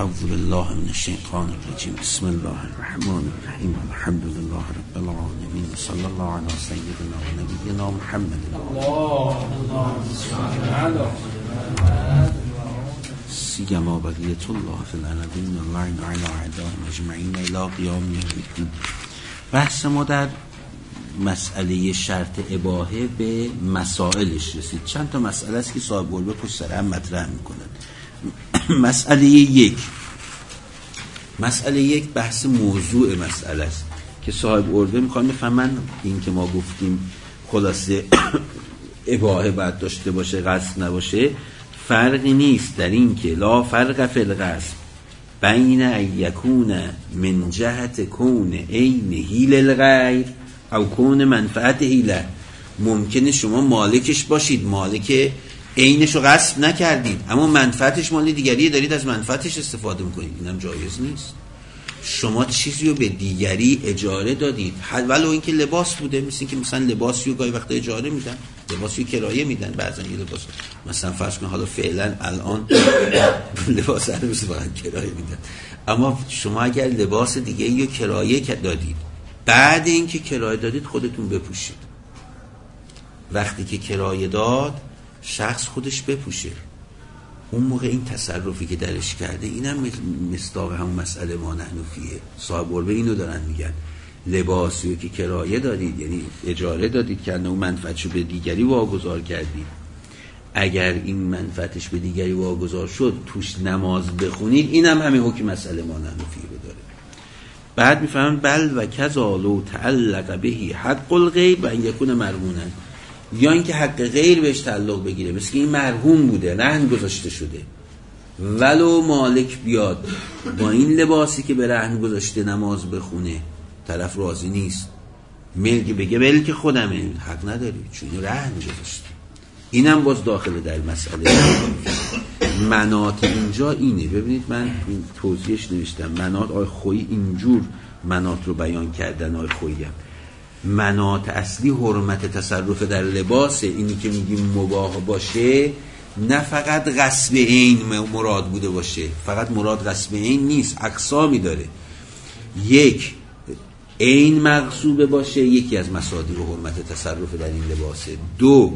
اعوذ بالله من الشیطان الرجیم. بسم الله الرحمن الرحیم. الحمد لله رب العالمین. صلی الله علی سیدنا و نبینا محمد. سیما بقیت الله فی الارضین و لعن علی اعدائهم اجمعین الی قیام یوم الدین. بحث ما در مسئله شرط اباحه به مسائلش رسید. چند تا مسئله است که صاحب قلبه پشت سر هم مطرح میکنن. مسئله یک بحث موضوع مسئله است که صاحب قلبه میخوان بفهمن این که ما گفتیم خلاصه اباحه باید داشته باشه قصد نباشه، فرقی نیست در این که لا فرق فی القصد بین ان یکون من جهت کون عینه للغیر او کون منفعته له. ممکنه شما مالکش باشید، مالک عینش رو غصب نکردید، اما منفعتش مال دیگری دارید، از منفعتش استفاده میکنید، اینم جایز نیست. شما چیزی رو به دیگری اجاره دادید، ولو اینکه لباس بوده، مثل اینکه مثلا لباسی رو گاهی وقتا اجاره میدن، لباسی رو کرایه میدن، بعضا یه لباس مثلا فرض کن حالا فعلا الان لباس عروسی فقط کرایه میدن، اما شما اگر لباس دیگه رو کرایه دادید، بعد اینکه کرایه دادید خودتون بپوشید. وقتی که کرایه داد شخص خودش بپوشه، اون موقع این تصرفی که درش کرده، اینم مصداق همون مسئله ما نحنفیه. صاحب قلبه اینو دارن میگن لباسی که کرایه دادید، یعنی اجاره دادید که اون منفعتشو به دیگری واگذار کردید، اگر این منفعتش به دیگری واگذار شد توش نماز بخونید، اینم همین حکم مسئله ما نحنفیه رو داره. بعد میفهمن بل و کذا لو تعلق بهی حق الغیر و ان یکون مرهونا، یا اینکه حق غیر بهش تعلق بگیره، مثل که این مرهون بوده، رهن گذاشته شده، ولو مالک بیاد با این لباسی که به رهن گذاشته نماز بخونه، طرف راضی نیست، ملک بگه ملک خودمه، حق نداری چون رهن گذاشته. اینم باز داخل در مسئله مناط اینجا اینه. ببینید من این توضیحش نوشتم، مناط آی خویی اینجور مناط رو بیان کردن. آی خویی مناط اصلی حرمت تصرف در لباس، اینی که میگیم مباح باشه، نه فقط غصب عین مراد بوده باشه، فقط مراد غصب عین نیست، اقسامی داره. یک، عین مغصوبه باشه، یکی از مصادیق حرمت تصرف در این لباسه. دو،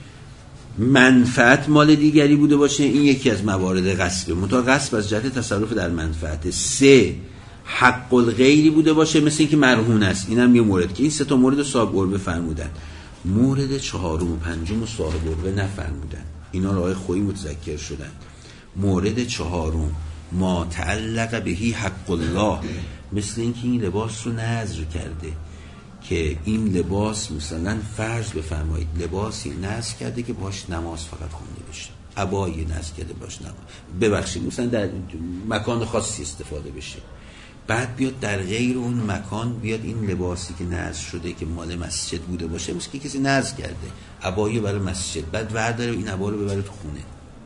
منفعت مال دیگری بوده باشه، این یکی از موارد غصبه، منتها غصب از جهت تصرف در منفعت. سه، حق الغیری بوده باشه، مثل این که مرهون است، اینم یه مورد که این سه تا مورد صاحب قربه فرمودن. مورد چهارم و پنجم و صاحب قربه نفرمودن، اینا رو آقای خویی متذکر شدن. مورد چهارم ما تعلق بهی حق الله، مثل این که این لباس رو نذر کرده که این لباس مثلا فرض بفرمایید لباسی نذر کرده که باش نماز فقط خونده بشه، عبایی نذر کرده باش نماز، ببخشید مثلا در مکان خاصی استفاده بشه، بعد بیاد در غیر اون مکان بیاد این لباسی که نذر شده که مال مسجد بوده باشه، مثل که کسی نذر کرده عبایی برای مسجد، بعد ورداره این عبا رو ببره تو خونه.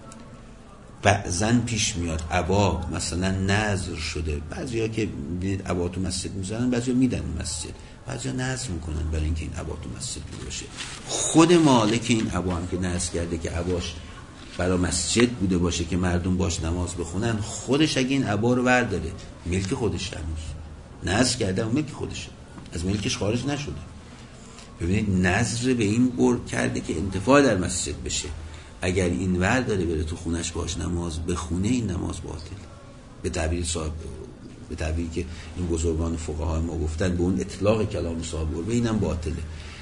بعضن پیش میاد عبا مثلا نذر شده، بعضیا که میبینید عبا تو مسجد میذارن، بعضیا میدن مسجد، بعضیا نذر میکنن برای اینکه این عبا تو مسجد بوده باشه. خود مالک این عبا هم که نذر کرده که عباش برای مسجد بوده باشه که مردم باش نماز بخونن، خودش اگه این عبا رو برداره، ملک خودش هنوز نذر کرده و ملک خودشه، از ملکش خارج نشده. ببینید نذر به این برد کرده که انتفاع در مسجد بشه، اگر این برداره بره تو خونش باش نماز بخونه، این نماز باطل. به تعبیر صاحب، به تعبیری که این بزرگان فقها ما گفتن، به اون اطلاق کلام صاحب قربه، اینم باطله.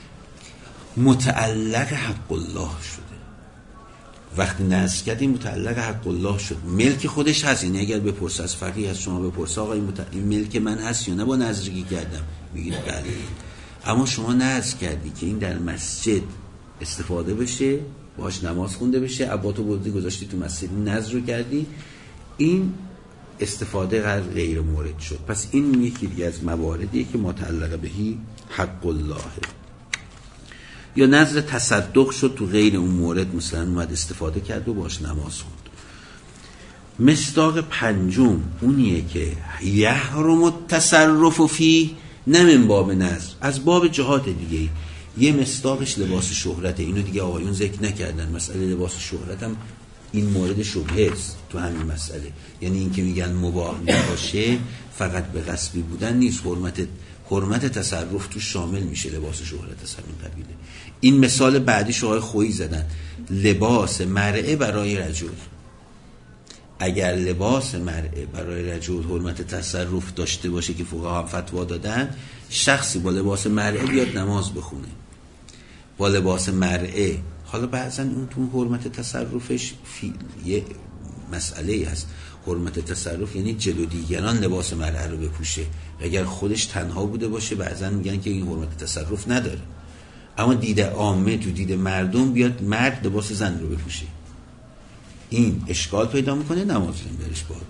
متعلق حق الله شده، وقتی نذر کرد این متعلق حق الله شد، ملک خودش هست. یعنی اگر بپرس از فقیه، از شما بپرس آقا این ملک من هست یا نه با نذری کردم، میگید بله. اما شما نذر کردی که این در مسجد استفاده بشه، باش نماز خونده بشه، عباتو بردی گذاشتی تو مسجد، نذر رو کردی، این استفاده غیر مورد شد. پس این یکی دیگه از مواردیه که متعلق بهی حق الله. یا نذر تصدق شد تو غیر اون مورد، مثلا اومد استفاده کرد و باش نماز خوند. مصداق پنجم اونیه که یحرم التصرف فی، نه من باب نذر، از باب جهات دیگه. یه مصداقش لباس شهرته، اینو دیگه آقایون ذکر نکردن، مسئله لباس شهرت هم این مورد شبهه است تو همین مسئله. یعنی این که میگن مباح نباشه فقط به غصبی بودن نیست، حرمت تصرف تو شامل میشه لباس شهرت از همین قبیله. این مثال بعدیش آقای خویی زدن، لباس مرعه برای رجل. اگر لباس مرعه برای رجل حرمت تصرف داشته باشه که فقها هم فتوا دادن، شخصی با لباس مرعه بیاد نماز بخونه با لباس مرعه، حالا بعضا اون تو حرمت تصرفش یه مسئله هست. حرمت تصرف یعنی جلو دیگران لباس مرعه رو بپوشه. اگر خودش تنها بوده باشه بعضا میگن که این حرمت تصرف نداره، اما دید عامه تو دید مردم بیاد مرد لباس زن رو بپوشه، این اشکال پیدا میکنه، نماز درش باید.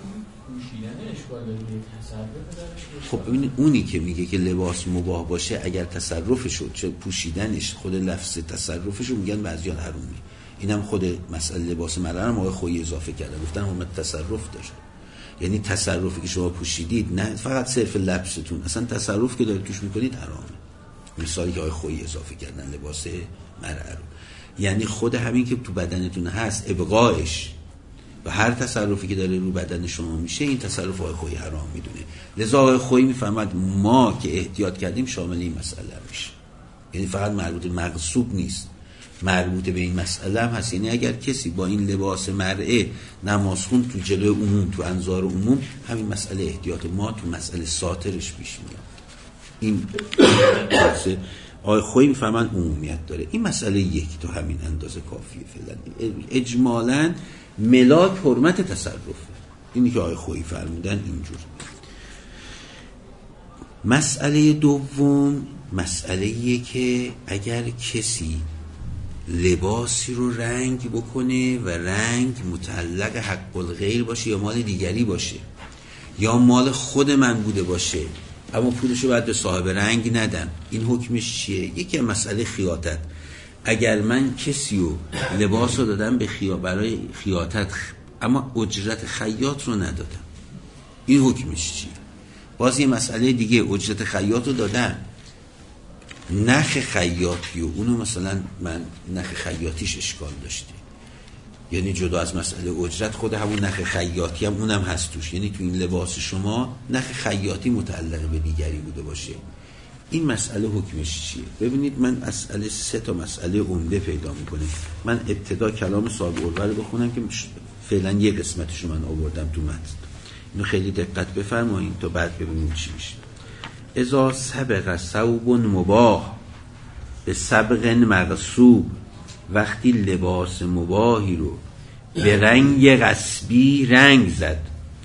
خب ببینید اونی که میگه که لباس مباح باشه اگر تصرفش شد چه پوشیدنش خود لفظ تصرفش رو میگن بعضیان حرومه. اینم خود مسئله لباس مرعه هم آقای خویی اضافه کردن، گفتن حرمت تصرف داشت. یعنی تصرفی که شما پوشیدید نه فقط صرف لبستون، اصلا تصرف که دارید توش میکنید حرامه. مثالی که آقای خویی اضافه کردن لباس مرعه رو، یعنی خود همین که تو بدنتون هست ابقایش و هر تصرفی که داره رو بدن شما میشه، این تصرف آقای خویی حرام میدونه. لذا آقای خویی میفهمد ما که احتیاط کردیم شامل این مسئله میشه. یعنی فقط مربوط به مغصوب نیست، مربوط به این مسئله هم هست. یعنی اگر کسی با این لباس مرعه نماز خوند تو جلوی عموم، تو انظار عموم، همین مسئله احتیاط ما تو مسئله ساترش پیش میاد. این آقای خویی میفهمن عمومیت داره. این مسئله یک تو همین اندازه کافیه فعلا. اجمالاً ملاک حرمت تصرفه، اینی که آقای خویی فرمودن اینجور. مسئله دوم مسئله‌ایه که اگر کسی لباسی رو رنگ بکنه و رنگ متعلق حق الغیر باشه یا مال دیگری باشه یا مال خود من بوده باشه اما پولشو باید به صاحب رنگ ندم، این حکمش چیه؟ یکی مسئله خیاطت. اگر من کسی رو لباس رو دادم برای خیاطت اما اجرت خیاط رو ندادم، این حکمش چیه؟ باز یه مسئله دیگه، اجرت خیاط رو دادم نخ خیاطی و اونو مثلا من نخ خیاطیش اشکال داشته، یعنی جدا از مسئله اجرت خود همون نخ خیاطی هم اونم هست توش، یعنی تو این لباس شما نخ خیاطی متعلق به دیگری بوده باشه، این مسئله حکمش چیه؟ ببینید من مسئله 3 مسئله عمده پیدا میکنه. من ابتدا کلام صاحب اروه رو بخونم که فعلا یه قسمتشو من آوردم تو متن، اینو خیلی دقت بفرمایید تا بعد ببینیم چی میشه. اذا سبق ثوب مباح به سبق مغصوب، وقتی لباس مباحی رو به رنگ غصبی رنگ زد،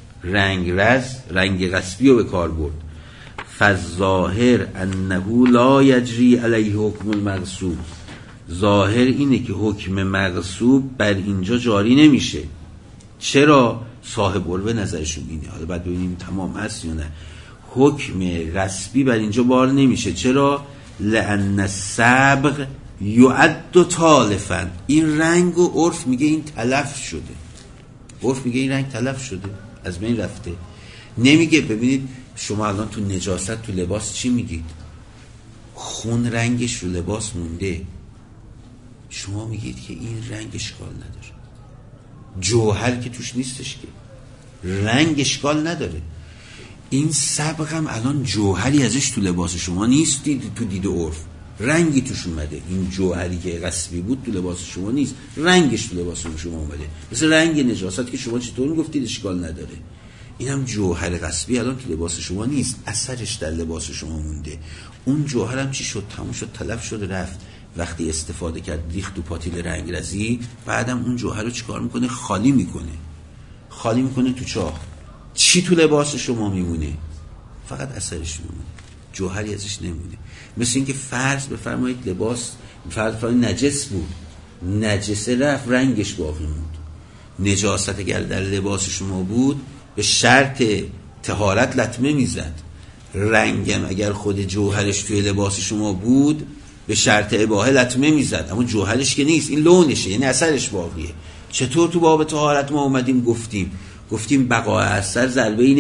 رنگ غصبی رو به کار برد، فالظاهر انه لا یجری علیه حکم المغصوب، ظاهر اینه که حکم مغصوب بر اینجا جاری نمیشه. چرا؟ صاحب اروه نظرشون اینه، حالا بعد ببینیم تمام هست یا نه. حکم غصبی بر اینجا بار نمیشه. چرا؟ لأن السبق یعد تالفا، این رنگ و عرف میگه این تلف شده، عرف میگه این رنگ تلف شده، از بین رفته. نمیگه ببینید شما الان تو نجاست تو لباس چی میگید؟ خون رنگش رو لباس مونده، شما میگید که این رنگ اشکال نداره، جوهر که توش نیستش که رنگ اشکال نداره. این سبق هم الان جوهری ازش تو لباس شما نیست، تو دید عرف رنگی توش اومده. این جوهری که غصبی بود تو لباس شما نیست، رنگش تو لباس شما اومده. مثل رنگ نجاست که شما چطور میگفتید اشکال نداره، این هم جوهر غصبی الان تو لباس شما نیست، اثرش در لباس شما مونده. اون جوهر هم چی شد؟ تموم شد، تلف شد، رفت. وقتی استفاده کرد ریخت تو پاتیل رنگ رزی، بعدم اون جوهر رو چیکار میکنه؟ خالی میکنه تو چاه. چی تو لباس شما میمونه؟ فقط اثرش میمونه، جوهری ازش نمونه. مثل اینکه فرض بفرمایید لباس فرض نجس بود، نجسه رفت، رنگش باقی موند. نجاست اگر در لباس شما بود به شرط طهارت لطمه میزد، رنگم اگر خود جوهرش توی لباس شما بود به شرط اباحه لطمه میزد، اما جوهرش که نیست، این لونشه، یعنی اثرش باقیه. چطور تو باب طهارت ما اومدیم گفتیم بقای اثر ضربه‌ای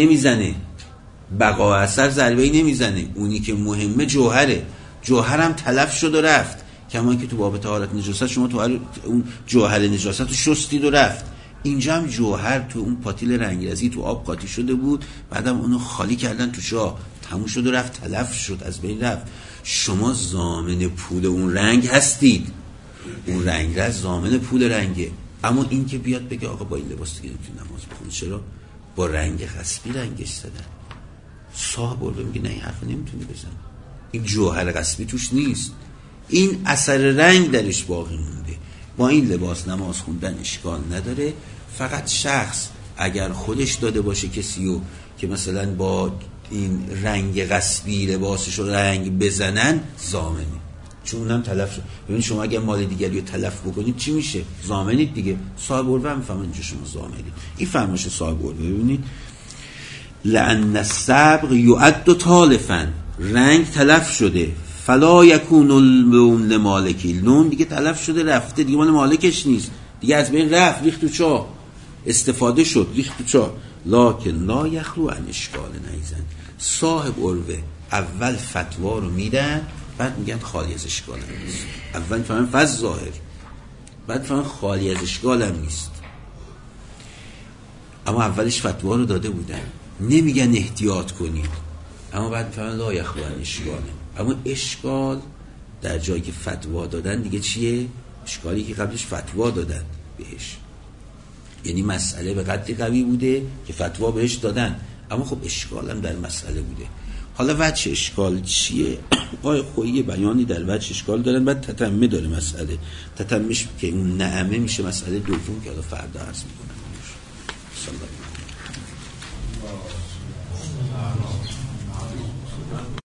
نمیزنه، اونی که مهمه جوهره، جوهرم تلف شد و رفت. کما که تو باب طهارت نجاست شما تو اون جوهر نجاست رو شستید و رفت. اینجا هم جوهر تو اون پاتیل رنگرزی تو آب قاطی شده بود، بعدم اونو خالی کردن تو شاه، تموم شد و رفت، تلف شد، از بین رفت. شما ضامن پول اون رنگ هستید، اون رنگرز ضامن پول رنگه. اما این که بیاد بگه آقا با این لباس دیگه نمیتونی نماز بخونی، چرا؟ با رنگ غصبی رنگش زدن. صاحب البه میگه نه این حرف نمیتونی بزن، این جوهر غصبی توش نیست، این اثر رنگ درش باقی مونده. با این لباس نماز خوندن اشکال نداره. فقط شخص اگر خودش داده باشه کسیو که مثلا با این رنگ غصبی لباسش رو رنگ بزنن، ضامنه، چون اونم تلف شد. ببینید شما اگر مال دیگری رو تلف بکنید چی میشه؟ ضامنید دیگه. صاحب البه هم فهمن اینجا شما ضامنید. این فرمایش صاحب البه. ببینید لأن الصبغ یعد تالفا، رنگ تلف شده، فلا یکون اللون لمالکی، لون دیگه تلف شده رفته دیگه مال مالکش نیست دیگه، از بین رفت، ریخت تو چاه، استفاده شد، ریخت تو چاه. لکن لا یخلو عن اشکال نیزن. صاحب البه اول فتوا رو میدن، بعد میگن خالی از اشکال هم نیست. اول فهمن فضل ظاهر، بعد فهمن خالی از اشکال هم نیست. اما اولش فتوا رو داده بودن، نمیگن احتیاط کنید، اما بعد فهمن لا یخلو عن اشکال. اما اشکال در جایی که فتوا دادن دیگه چیه؟ اشکالی که قبلش فتوا دادن بهش، یعنی مسئله به قدری قوی بوده که فتوا بهش دادن، اما خب اشکال هم در مسئله بوده. حالا وجه اشکال چیه؟ آقای خویی بیانی در وجه اشکال دارن. بعد تتمه داره مسئله، تتمهش که اون نعمه میشه مسئله دوم که حالا فردا عرض میکنم.